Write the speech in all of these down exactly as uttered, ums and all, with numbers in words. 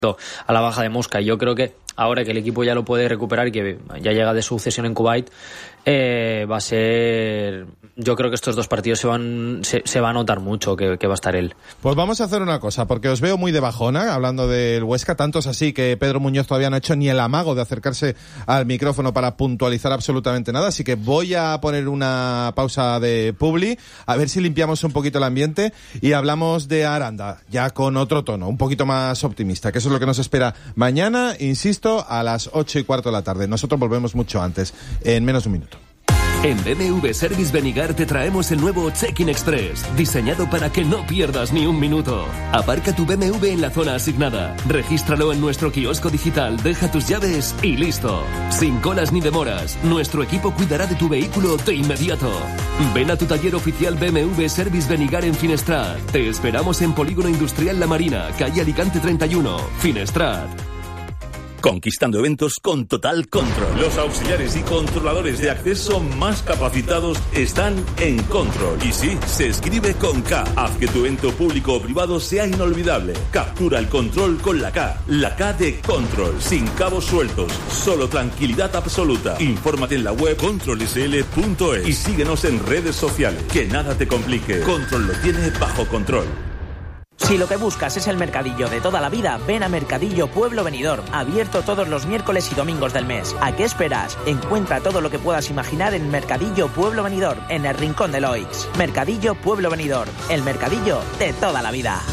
a la baja de Mosca. Y yo creo que ahora que el equipo ya lo puede recuperar y que ya llega de su cesión en Kuwait, eh, va a ser... Yo creo que estos dos partidos se van se, se va a notar mucho que, que va a estar él. Pues vamos a hacer una cosa, porque os veo muy de bajona hablando del Huesca, tantos así que Pedro Muñoz todavía no ha hecho ni el amago de acercarse al micrófono para puntualizar absolutamente nada, así que voy a poner una pausa de publi, a ver si limpiamos un poquito el ambiente y hablamos de Aranda, ya con otro tono, un poquito más optimista, que eso es lo que nos espera mañana, insisto, a las ocho y cuarto de la tarde. Nosotros volvemos mucho antes, en menos de un minuto. En B M W Service Benigar te traemos el nuevo Check-in Express, diseñado para que no pierdas ni un minuto. Aparca tu B M W en la zona asignada, regístralo en nuestro kiosco digital, deja tus llaves y listo. Sin colas ni demoras, nuestro equipo cuidará de tu vehículo de inmediato. Ven a tu taller oficial B M W Service Benigar en Finestrat. Te esperamos en Polígono Industrial La Marina, calle Alicante treinta y uno, Finestrat. Conquistando eventos con Total Control. Los auxiliares y controladores de acceso más capacitados están en Control. Y sí, se escribe con K. Haz que tu evento público o privado sea inolvidable. Captura el control con la K. La K de Control. Sin cabos sueltos. Solo tranquilidad absoluta. Infórmate en la web control s l punto es y síguenos en redes sociales. Que nada te complique. Control lo tiene bajo control. Si lo que buscas es el mercadillo de toda la vida, ven a Mercadillo Pueblo Benidorm, abierto todos los miércoles y domingos del mes. ¿A qué esperas? Encuentra todo lo que puedas imaginar en Mercadillo Pueblo Benidorm, en el rincón de Loix. Mercadillo Pueblo Benidorm, el mercadillo de toda la vida.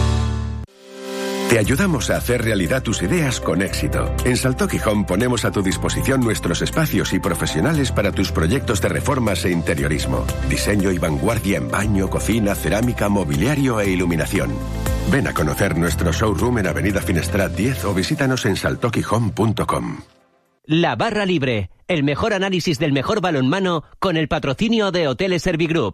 Te ayudamos a hacer realidad tus ideas con éxito. En Salto Gijón ponemos a tu disposición nuestros espacios y profesionales para tus proyectos de reformas e interiorismo. Diseño y vanguardia en baño, cocina, cerámica, mobiliario e iluminación. Ven a conocer nuestro showroom en Avenida Finestrat diez o visítanos en salto gijón punto com. La Barra Libre, el mejor análisis del mejor balonmano con el patrocinio de Hoteles Servigroup.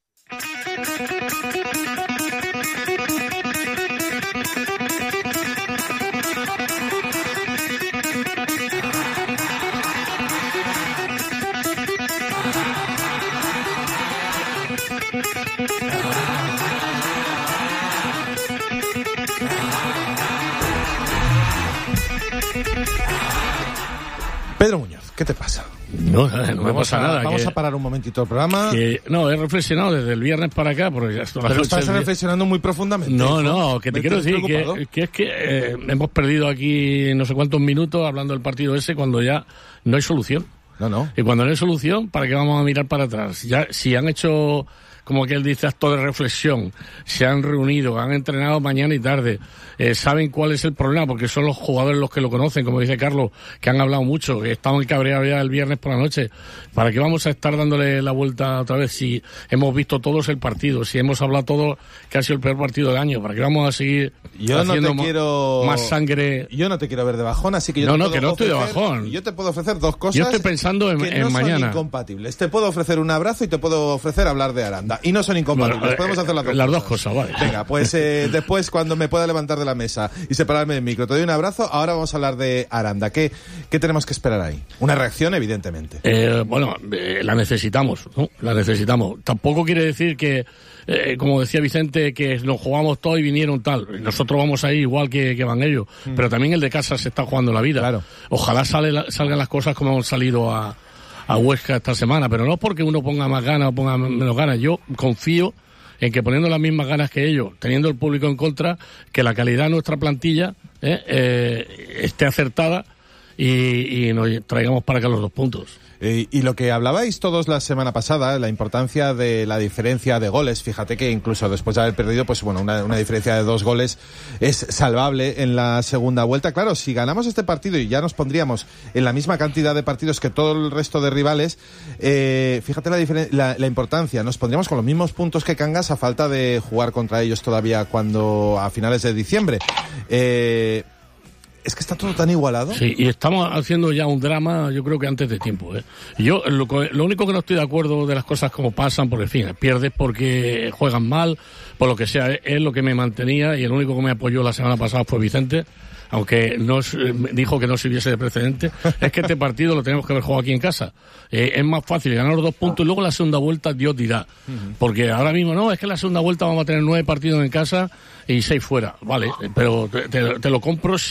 Pedro Muñoz, ¿qué te pasa? No, no me pasa a, nada. Vamos que, a parar un momentito el programa. Que, no, he reflexionado desde el viernes para acá. Porque ya esto, Pero estás reflexionando muy profundamente. No, no, que te quiero decir que, que es que eh, hemos perdido aquí no sé cuántos minutos hablando del partido ese cuando ya no hay solución. No, no. Y cuando no hay solución, ¿para qué vamos a mirar para atrás? Ya, si han hecho, como aquel dice, acto de reflexión, se han reunido, han entrenado mañana y tarde, eh, saben cuál es el problema, porque son los jugadores los que lo conocen, como dice Carlos, que han hablado mucho, que estaban cabreados ya el viernes por la noche. ¿Para qué vamos a estar dándole la vuelta otra vez si hemos visto todos el partido, si hemos hablado todos que ha sido el peor partido del año? ¿Para qué vamos a seguir yo haciendo no te quiero... más sangre? Yo no te quiero ver de bajón, así que yo no, te no, puedo que no estoy ofrecer, de bajón. Yo te puedo ofrecer dos cosas. Yo estoy pensando en, que en no mañana. Son incompatibles. Te puedo ofrecer un abrazo y te puedo ofrecer hablar de Aranda. Y no son incompatibles. Bueno, Podemos hacer las dos las cosas. dos cosas, vale. Venga, pues eh, después cuando me pueda levantar de la mesa y separarme del micro, te doy un abrazo. Ahora vamos a hablar de Aranda. ¿Qué, qué tenemos que esperar ahí? Una reacción, evidentemente. Eh, bueno, eh, la necesitamos, ¿no? La necesitamos. Tampoco quiere decir que, eh, como decía Vicente, que nos jugamos todo y vinieron tal. Nosotros vamos ahí igual que, que van ellos. Mm. Pero también el de casa se está jugando la vida. Claro. Ojalá sale, salgan las cosas como han salido a, a Huesca esta semana. Pero no porque uno ponga más ganas o ponga menos ganas. Yo confío en que poniendo las mismas ganas que ellos, teniendo el público en contra, que la calidad de nuestra plantilla eh, eh, esté acertada y, y nos traigamos para acá los dos puntos. Eh, y lo que hablabais todos la semana pasada, la importancia de la diferencia de goles, fíjate que incluso después de haber perdido, pues bueno, una, una diferencia de dos goles es salvable en la segunda vuelta. Claro, si ganamos este partido y ya nos pondríamos en la misma cantidad de partidos que todo el resto de rivales, eh, fíjate la, diferen- la, la importancia, nos pondríamos con los mismos puntos que Cangas a falta de jugar contra ellos todavía cuando a finales de diciembre. Eh... es que está todo tan igualado. Sí, y estamos haciendo ya un drama, yo creo que antes de tiempo. ¿eh? Yo lo, lo único que no estoy de acuerdo de las cosas como pasan, porque en fin, pierdes porque juegan mal, por lo que sea, es, es lo que me mantenía, y el único que me apoyó la semana pasada fue Vicente, aunque no dijo que no sirviese de precedente. Es que este partido lo tenemos que haber jugado aquí en casa. Eh, es más fácil ganar los dos puntos y luego la segunda vuelta Dios dirá. Porque ahora mismo no, es que en la segunda vuelta vamos a tener nueve partidos en casa y seis fuera. Vale, pero te, te, te lo compro